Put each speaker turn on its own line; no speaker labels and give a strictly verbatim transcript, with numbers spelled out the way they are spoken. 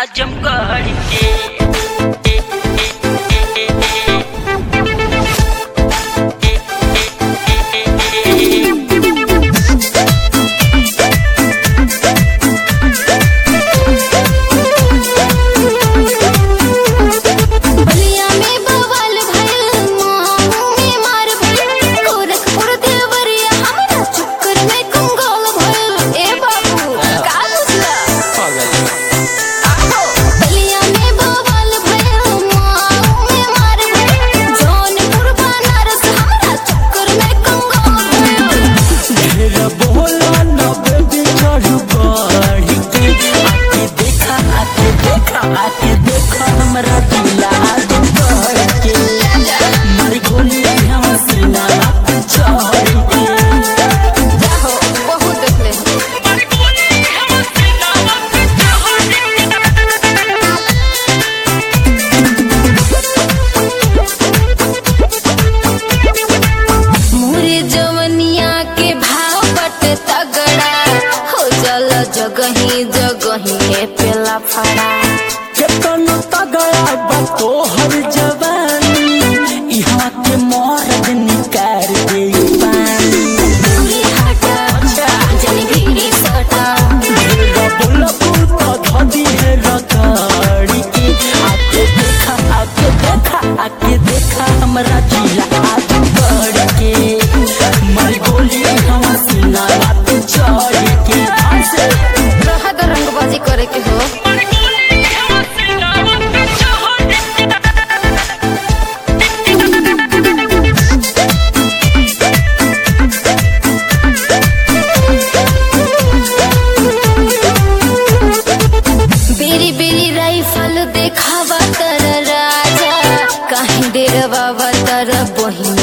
आजमगढ़ के
जगही जगही पेला फड़ा
केतन तगड़ा बा तोहर जवानी इहाँ के मर्द निकार दे पानी
हटा जनी भीड़ी सटा
ढेरा बोलबू तो धदी है रगड़ी के आके देखा आके देखा आके देखा हमरा जिला आजमगढ़ के मर गोली हम सीना रात चढ़ के हमसे
रंगबाजी करे के हो बेरी बेरी राइफल देखावा तर राजा कहीं डेरवा तर बहिन